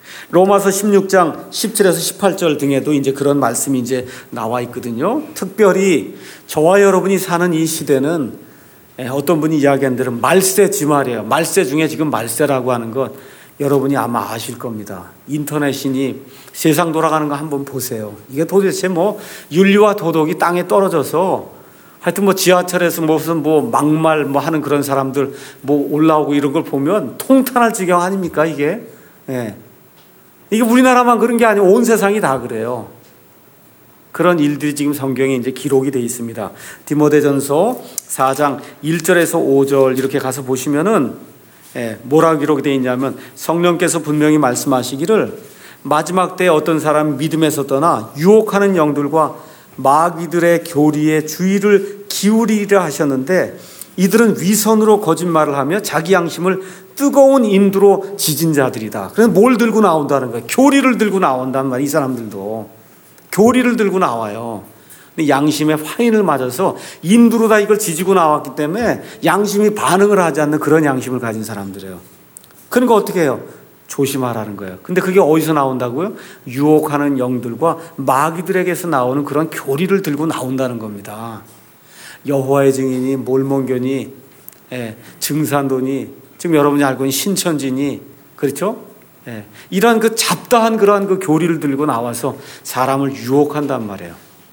로마서 십육 장 십칠에서 십팔 절 등에도 이제 그런 말씀이 이제 나와 있거든요. 특별히 저와 여러분이 사는 이 시대는 어떤 분이 이야기한 대로 말세지 말이에요. 말세 중에 지금 말세라고 하는 것 여러분이 아마 아실 겁니다. 인터넷이니 세상 돌아가는 거 한번 보세요. 이게 도대체 뭐 윤리와 도덕이 땅에 떨어져서 하여튼 뭐 지하철에서 무슨 뭐 막말 뭐 하는 그런 사람들 뭐 올라오고 이런 걸 보면 통탄할 지경 아닙니까 이게? 예. 이게 우리나라만 그런 게 아니고 온 세상이 다 그래요. 그런 일들이 지금 성경에 이제 기록이 되어 있습니다. 디모데전서 사 장 일 절에서 오 절 이렇게 가서 보시면은 예, 뭐라고 기록이 되어 있냐면 성령께서 분명히 말씀하시기를 마지막 때에 어떤 사람 믿음에서 떠나 유혹하는 영들과 마귀들의 교리에 주의를 기울이려 하셨는데 이들은 위선으로 거짓말을 하며 자기 양심을 뜨거운 인두로 지진 자들이다. 그래서 뭘 들고 나온다는 거예요? 교리를 들고 나온단 말이에요. 이 사람들도 교리를 들고 나와요. 근데 양심의 화인을 맞아서 인두로 다 이걸 지지고 나왔기 때문에 양심이 반응을 하지 않는 그런 양심을 가진 사람들이에요. 그러니까 어떻게 해요? 조심하라는 거예요. 근데 그게 어디서 나온다고요? 유혹하는 영들과 마귀들에게서 나오는 그런 교리를 들고 나온다는 겁니다. 여호와의 증인이, 몰몬교니, 예, 증산도니, 지금 여러분이 알고 있는 신천지니, 그렇죠? 예, 이러한 그 잡다한 그러한 그 교리를 들고 나와서 사람을 유혹한단 말이에요.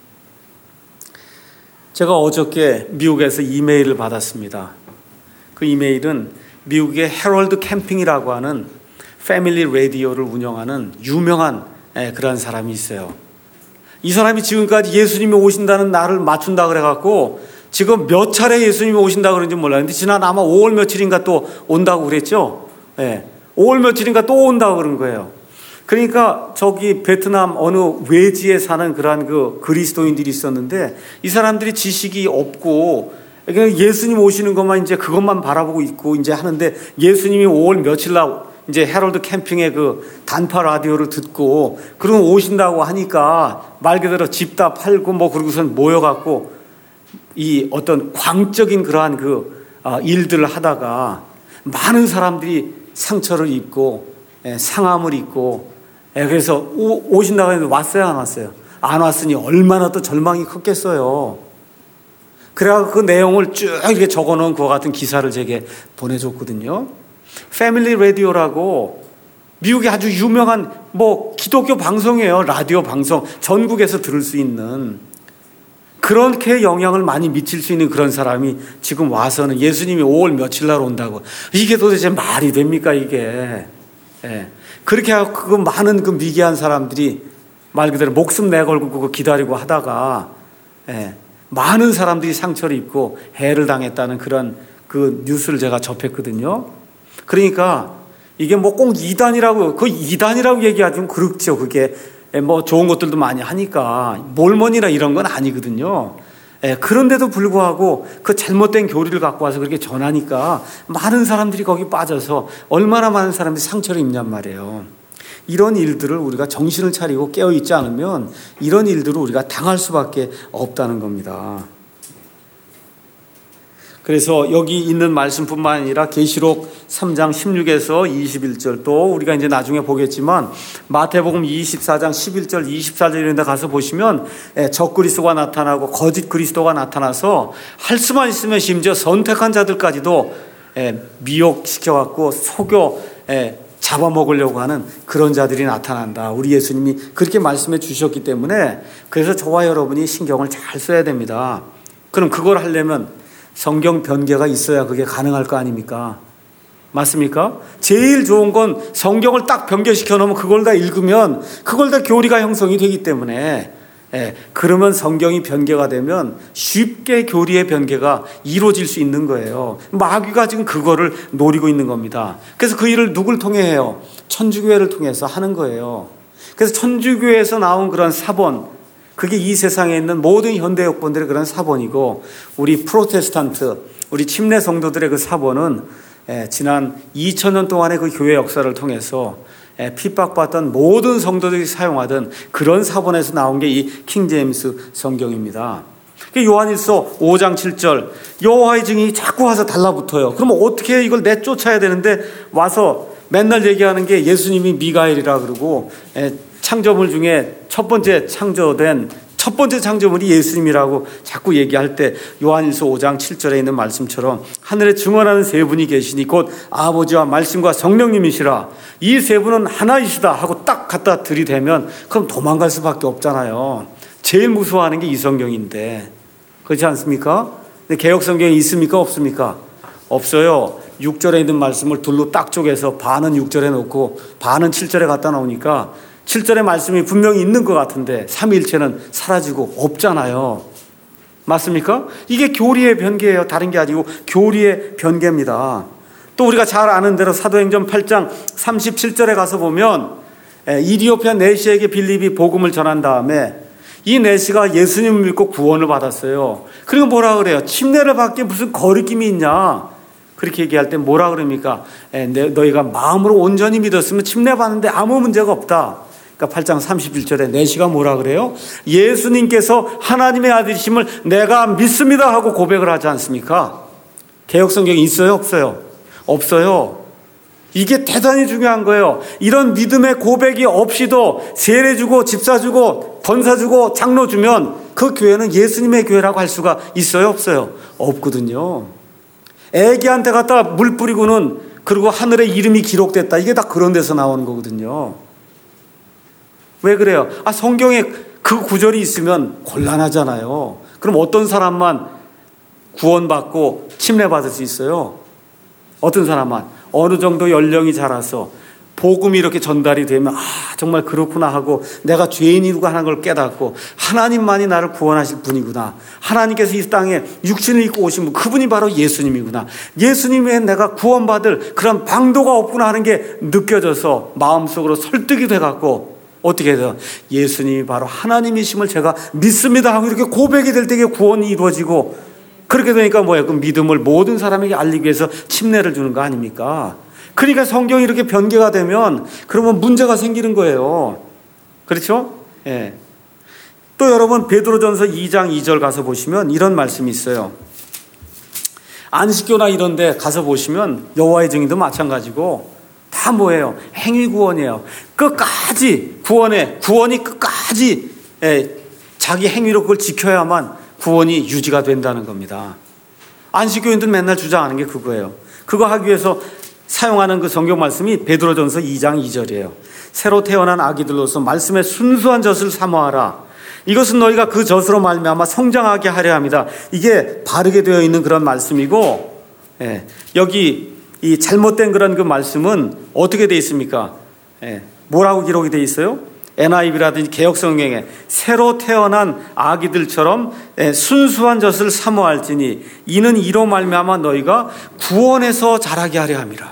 제가 어저께 미국에서 이메일을 받았습니다. 그 이메일은 미국의 헤럴드 캠핑이라고 하는 패밀리 라디오를 운영하는 유명한 그런 사람이 있어요. 이 사람이 지금까지 예수님이 오신다는 날을 맞춘다 그래갖고 지금 몇 차례 예수님이 오신다 그런지 몰랐는데 지난 아마 오월 며칠인가 또 온다고 그랬죠. 네. 오월 며칠인가 또 온다고 그런 거예요. 그러니까 저기 베트남 어느 외지에 사는 그러한 그 그리스도인들이 있었는데 이 사람들이 지식이 없고 예수님 오시는 것만 이제 그것만 바라보고 있고 이제 하는데 예수님이 오월 며칠 날 이제 헤럴드 캠핑의 그 단파 라디오를 듣고 그러면 오신다고 하니까 말 그대로 집 다 팔고 뭐 그러고선 모여갖고 이 어떤 광적인 그러한 그 일들을 하다가 많은 사람들이 상처를 입고 상함을 입고 그래서 오신다고 했는데 왔어요 안 왔어요? 안 왔으니 얼마나 또 절망이 컸겠어요. 그래서 그 내용을 쭉 이렇게 적어놓은 그와 같은 기사를 제게 보내줬거든요. 패밀리 라디오라고 미국의 아주 유명한 뭐 기독교 방송이에요. 라디오 방송 전국에서 들을 수 있는 그렇게 영향을 많이 미칠 수 있는 그런 사람이 지금 와서는 예수님이 오월 며칠 날 온다고 이게 도대체 말이 됩니까 이게? 예. 그렇게 하고 그 많은 그 미개한 사람들이 말 그대로 목숨 내걸고 그거 기다리고 하다가 예. 많은 사람들이 상처를 입고 해를 당했다는 그런 그 뉴스를 제가 접했거든요. 그러니까 이게 뭐 꼭 이단이라고 그 이단이라고 얘기하면 그렇죠. 그게 뭐 좋은 것들도 많이 하니까 몰몬이나 이런 건 아니거든요. 예, 그런데도 불구하고 그 잘못된 교리를 갖고 와서 그렇게 전하니까 많은 사람들이 거기 빠져서 얼마나 많은 사람들이 상처를 입냔 말이에요. 이런 일들을 우리가 정신을 차리고 깨어있지 않으면 이런 일들을 우리가 당할 수밖에 없다는 겁니다. 그래서 여기 있는 말씀뿐만 아니라 계시록 삼 장 십육에서 이십일 절 또 우리가 이제 나중에 보겠지만 마태복음 이십사 장 십일 절 이십사 절 이런 데 가서 보시면 적그리스도가 나타나고 거짓 그리스도가 나타나서 할 수만 있으면 심지어 선택한 자들까지도 미혹시켜갖고 속여 잡아먹으려고 하는 그런 자들이 나타난다. 우리 예수님이 그렇게 말씀해 주셨기 때문에 그래서 저와 여러분이 신경을 잘 써야 됩니다. 그럼 그걸 하려면 성경 변개가 있어야 그게 가능할 거 아닙니까? 맞습니까? 제일 좋은 건 성경을 딱 변개시켜 놓으면 그걸 다 읽으면 그걸 다 교리가 형성이 되기 때문에 예, 그러면 성경이 변개가 되면 쉽게 교리의 변개가 이루어질 수 있는 거예요. 마귀가 지금 그거를 노리고 있는 겁니다. 그래서 그 일을 누굴 통해 해요? 천주교회를 통해서 하는 거예요. 그래서 천주교회에서 나온 그런 사본 그게 이 세상에 있는 모든 현대 역본들의 그런 사본이고 우리 프로테스탄트, 우리 침례 성도들의 그 사본은 지난 이천 년 동안의 그 교회 역사를 통해서 핍박받던 모든 성도들이 사용하던 그런 사본에서 나온 게 이 킹제임스 성경입니다. 요한일서 오 장 칠 절 여호와의 증인이 자꾸 와서 달라붙어요. 그러면 어떻게 이걸 내쫓아야 되는데 와서 맨날 얘기하는 게 예수님이 미가엘이라 그러고 창조물 중에 첫 번째 창조된 첫 번째 창조물이 예수님이라고 자꾸 얘기할 때 요한일서 오 장 칠 절에 있는 말씀처럼 하늘에 증언하는 세 분이 계시니 곧 아버지와 말씀과 성령님이시라. 이 세 분은 하나이시다 하고 딱 갖다 들이대면 그럼 도망갈 수밖에 없잖아요. 제일 무서워하는 게 이 성경인데 그렇지 않습니까? 근데 개역 성경에 있습니까? 없습니까? 없어요. 육 절에 있는 말씀을 둘로 딱 쪼개서 반은 육 절에 놓고 반은 칠 절에 갖다 놓으니까 칠 절의 말씀이 분명히 있는 것 같은데 삼위일체는 사라지고 없잖아요. 맞습니까? 이게 교리의 변개예요. 다른 게 아니고 교리의 변개입니다. 또 우리가 잘 아는 대로 사도행전 팔 장 삼십칠 절에 가서 보면 이디오피아 내시에게 빌립이 복음을 전한 다음에 이 내시가 예수님을 믿고 구원을 받았어요. 그리고 뭐라 그래요? 침례를 받기에 무슨 거리낌이 있냐? 그렇게 얘기할 때 뭐라 그럽니까? 너희가 마음으로 온전히 믿었으면 침례 받는데 아무 문제가 없다. 그러니까 팔 장 삼십일 절에 내시가 뭐라 그래요? 예수님께서 하나님의 아들이심을 내가 믿습니다 하고 고백을 하지 않습니까? 개역성경이 있어요? 없어요? 없어요. 이게 대단히 중요한 거예요. 이런 믿음의 고백이 없이도 세례 주고 집사 주고 권사 주고 장로 주면 그 교회는 예수님의 교회라고 할 수가 있어요? 없어요? 없거든요. 애기한테 갖다 물 뿌리고는 그리고 하늘에 이름이 기록됐다. 이게 다 그런 데서 나오는 거거든요. 왜 그래요? 아, 성경에 그 구절이 있으면 곤란하잖아요. 그럼 어떤 사람만 구원받고 침례받을 수 있어요? 어떤 사람만 어느 정도 연령이 자라서 복음이 이렇게 전달이 되면 아 정말 그렇구나 하고 내가 죄인이고 하는 걸 깨닫고 하나님만이 나를 구원하실 분이구나. 하나님께서 이 땅에 육신을 입고 오신 분 그분이 바로 예수님이구나. 예수님에 내가 구원받을 그런 방도가 없구나 하는 게 느껴져서 마음속으로 설득이 돼갖고 어떻게 해서 예수님이 바로 하나님이심을 제가 믿습니다 하고 이렇게 고백이 될 때 구원이 이루어지고 그렇게 되니까 뭐예요? 그 믿음을 모든 사람에게 알리기 위해서 침례를 주는 거 아닙니까? 그러니까 성경이 이렇게 변개가 되면 그러면 문제가 생기는 거예요. 그렇죠? 예. 또 여러분 베드로전서 이 장 이 절 가서 보시면 이런 말씀이 있어요. 안식교나 이런 데 가서 보시면 여호와의 증인도 마찬가지고 다 뭐예요? 행위 구원이에요. 끝까지 구원에 구원이 끝까지 예, 자기 행위로 그걸 지켜야만 구원이 유지가 된다는 겁니다. 안식교인들은 맨날 주장하는 게 그거예요. 그거 하기 위해서 사용하는 그 성경 말씀이 베드로전서 이 장 이 절이에요. 새로 태어난 아기들로서 말씀의 순수한 젖을 사모하라. 이것은 너희가 그 젖으로 말미암아 성장하게 하려 합니다. 이게 바르게 되어 있는 그런 말씀이고 예, 여기 이 잘못된 그런 그 말씀은 어떻게 되어 있습니까? 예, 뭐라고 기록이 되어 있어요? 엔아이브이라든지 개역성경에 새로 태어난 아기들처럼 순수한 젖을 사모할지니 이는 이로 말미암아 너희가 구원에서 자라게 하려 함이라.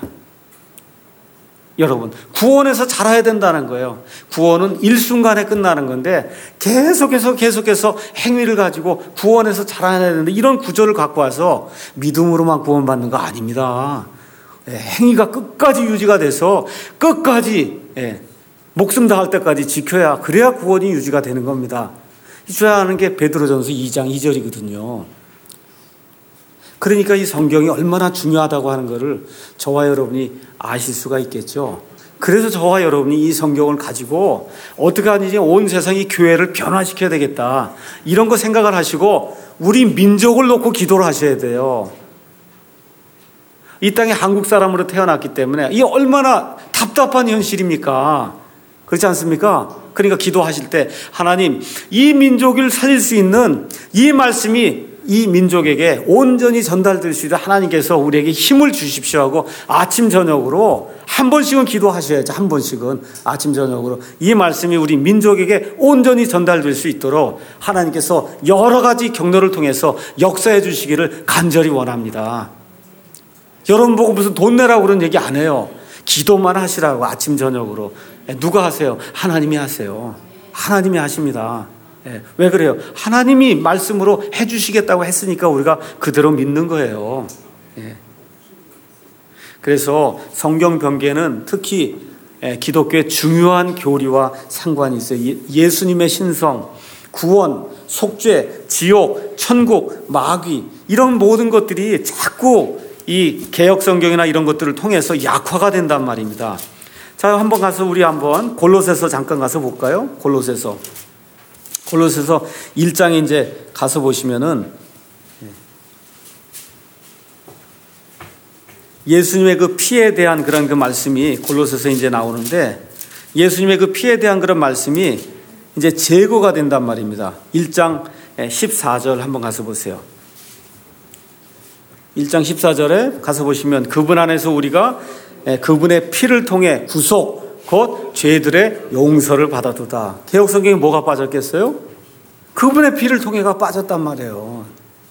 여러분 구원에서 자라야 된다는 거예요. 구원은 일순간에 끝나는 건데 계속해서 계속해서 행위를 가지고 구원에서 자라야 되는데 이런 구절을 갖고 와서 믿음으로만 구원받는 거 아닙니다. 행위가 끝까지 유지가 돼서 끝까지 목숨 다할 때까지 지켜야 그래야 구원이 유지가 되는 겁니다. 줘야 하는 게 베드로전서 이 장 이 절이거든요. 그러니까 이 성경이 얼마나 중요하다고 하는 것을 저와 여러분이 아실 수가 있겠죠. 그래서 저와 여러분이 이 성경을 가지고 어떻게 하는지 온 세상이 교회를 변화시켜야 되겠다. 이런 거 생각을 하시고 우리 민족을 놓고 기도를 하셔야 돼요. 이 땅에 한국 사람으로 태어났기 때문에 이게 얼마나 답답한 현실입니까? 그렇지 않습니까? 그러니까 기도하실 때 하나님 이 민족을 살릴 수 있는 이 말씀이 이 민족에게 온전히 전달될 수 있도록 하나님께서 우리에게 힘을 주십시오 하고 아침 저녁으로 한 번씩은 기도하셔야죠. 한 번씩은 아침 저녁으로 이 말씀이 우리 민족에게 온전히 전달될 수 있도록 하나님께서 여러 가지 경로를 통해서 역사해 주시기를 간절히 원합니다. 여러분 보고 무슨 돈 내라고 그런 얘기 안 해요. 기도만 하시라고 아침 저녁으로. 누가 하세요? 하나님이 하세요. 하나님이 하십니다. 왜 그래요? 하나님이 말씀으로 해주시겠다고 했으니까 우리가 그대로 믿는 거예요. 그래서 성경 변개는 특히 기독교의 중요한 교리와 상관이 있어요. 예수님의 신성, 구원, 속죄, 지옥, 천국, 마귀 이런 모든 것들이 자꾸 이 개역 성경이나 이런 것들을 통해서 약화가 된단 말입니다. 자, 한번 가서 우리 한번 골로새서 잠깐 가서 볼까요? 골로새서. 골로새서 일 장에 이제 가서 보시면은 예수님의 그 피에 대한 그런 그 말씀이 골로새서에 이제 나오는데, 예수님의 그 피에 대한 그런 말씀이 이제 제거가 된단 말입니다. 일 장 십사 절 한번 가서 보세요. 일 장 십사 절에 가서 보시면 그분 안에서 우리가 그분의 피를 통해 구속 곧 죄들의 용서를 받아두다. 개역성경에 뭐가 빠졌겠어요? 그분의 피를 통해가 빠졌단 말이에요.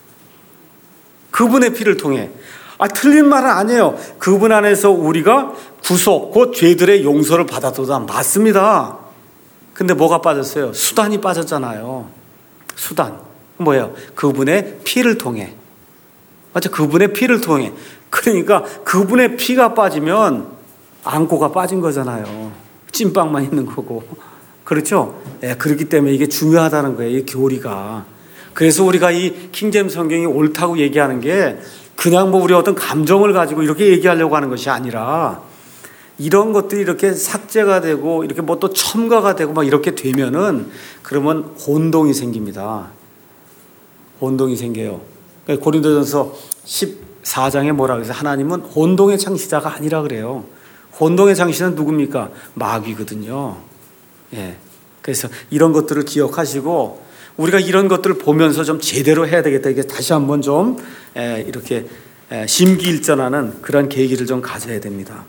그분의 피를 통해. 아, 틀린 말은 아니에요. 그분 안에서 우리가 구속 곧 죄들의 용서를 받아두다. 맞습니다. 근데 뭐가 빠졌어요? 수단이 빠졌잖아요. 수단. 뭐예요? 그분의 피를 통해. 맞죠? 그분의 피를 통해. 그러니까 그분의 피가 빠지면 안고가 빠진 거잖아요. 찐빵만 있는 거고. 그렇죠? 예, 그렇기 때문에 이게 중요하다는 거예요. 이 교리가. 그래서 우리가 이 킹제임스 성경이 옳다고 얘기하는 게 그냥 뭐 우리 어떤 감정을 가지고 이렇게 얘기하려고 하는 것이 아니라, 이런 것들이 이렇게 삭제가 되고 이렇게 뭐 또 첨가가 되고 막 이렇게 되면은 그러면 혼동이 생깁니다. 혼동이 생겨요. 고린도전서 십사 장에 뭐라 그래서 하나님은 혼동의 창시자가 아니라 그래요. 혼동의 창시자는 누굽니까? 마귀거든요. 예. 그래서 이런 것들을 기억하시고 우리가 이런 것들을 보면서 좀 제대로 해야 되겠다. 이게 다시 한번 좀 이렇게 심기일전하는 그런 계기를 좀 가져야 됩니다.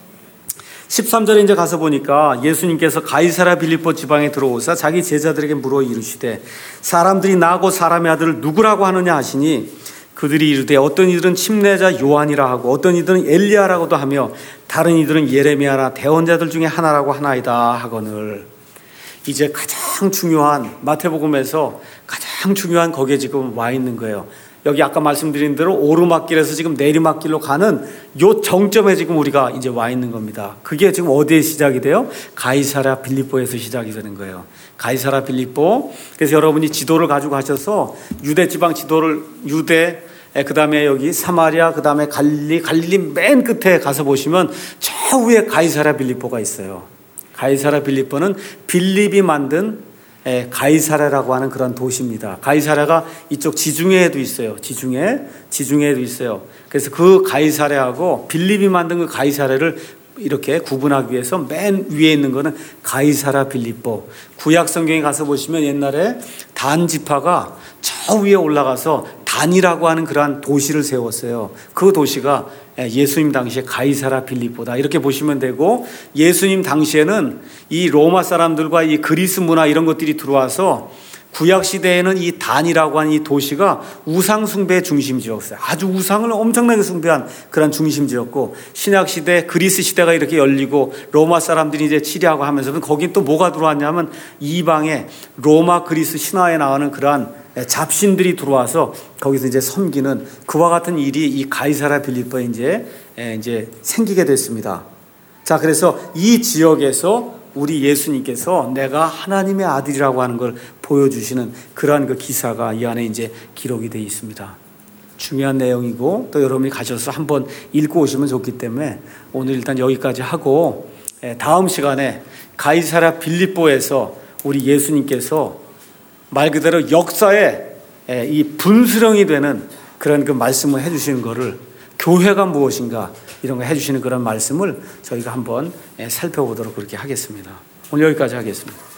십삼 절에 이제 가서 보니까 예수님께서 가이사랴 빌립보 지방에 들어오사 자기 제자들에게 물어 이르시되 사람들이 나고 사람의 아들을 누구라고 하느냐 하시니 그들이 이르되 어떤 이들은 침례자 요한이라 하고 어떤 이들은 엘리야라고도 하며 다른 이들은 예레미야나 대언자들 중에 하나라고 하나이다 하거늘. 이제 가장 중요한 마태복음에서 가장 중요한 거기에 지금 와 있는 거예요. 여기 아까 말씀드린 대로 오르막길에서 지금 내리막길로 가는 요 정점에 지금 우리가 이제 와 있는 겁니다. 그게 지금 어디에 시작이 돼요? 가이사랴 빌립보에서 시작이 되는 거예요. 가이사랴 빌립보. 그래서 여러분이 지도를 가지고 가셔서 유대 지방 지도를 유대, 그 다음에 여기 사마리아, 그 다음에 갈릴리, 갈릴리 맨 끝에 가서 보시면 저 위에 가이사랴 빌립보가 있어요. 가이사랴 빌립보는 빌립이 만든 가이사랴라고 하는 그런 도시입니다. 가이사랴가 이쪽 지중해에도 있어요. 지중해, 지중해에도 있어요. 그래서 그 가이사랴하고 빌립이 만든 그 가이사랴를 이렇게 구분하기 위해서 맨 위에 있는 거는 가이사랴 빌립보. 구약 성경에 가서 보시면 옛날에 단 지파가 저 위에 올라가서 단이라고 하는 그러한 도시를 세웠어요. 그 도시가 예수님 당시에 가이사랴 빌립보다 이렇게 보시면 되고, 예수님 당시에는 이 로마 사람들과 이 그리스 문화 이런 것들이 들어와서 구약 시대에는 이 단이라고 하는 이 도시가 우상 숭배의 중심지였어요. 아주 우상을 엄청나게 숭배한 그런 중심지였고, 신약 시대 그리스 시대가 이렇게 열리고 로마 사람들이 이제 치리하고 하면서 거긴 또 뭐가 들어왔냐면 이방의 로마 그리스 신화에 나오는 그러한 잡신들이 들어와서 거기서 이제 섬기는 그와 같은 일이 이 가이사랴 빌립보에 이제 이제 생기게 됐습니다. 자, 그래서 이 지역에서 우리 예수님께서 내가 하나님의 아들이라고 하는 걸 보여주시는 그러한 그 기사가 이 안에 이제 기록이 되어 있습니다. 중요한 내용이고 또 여러분이 가셔서 한번 읽고 오시면 좋기 때문에 오늘 일단 여기까지 하고, 다음 시간에 가이사랴 빌립보에서 우리 예수님께서 말 그대로 역사에 이 분수령이 되는 그런 그 말씀을 해주시는 거를, 교회가 무엇인가 이런 거 해주시는 그런 말씀을 저희가 한번 살펴보도록 그렇게 하겠습니다. 오늘 여기까지 하겠습니다.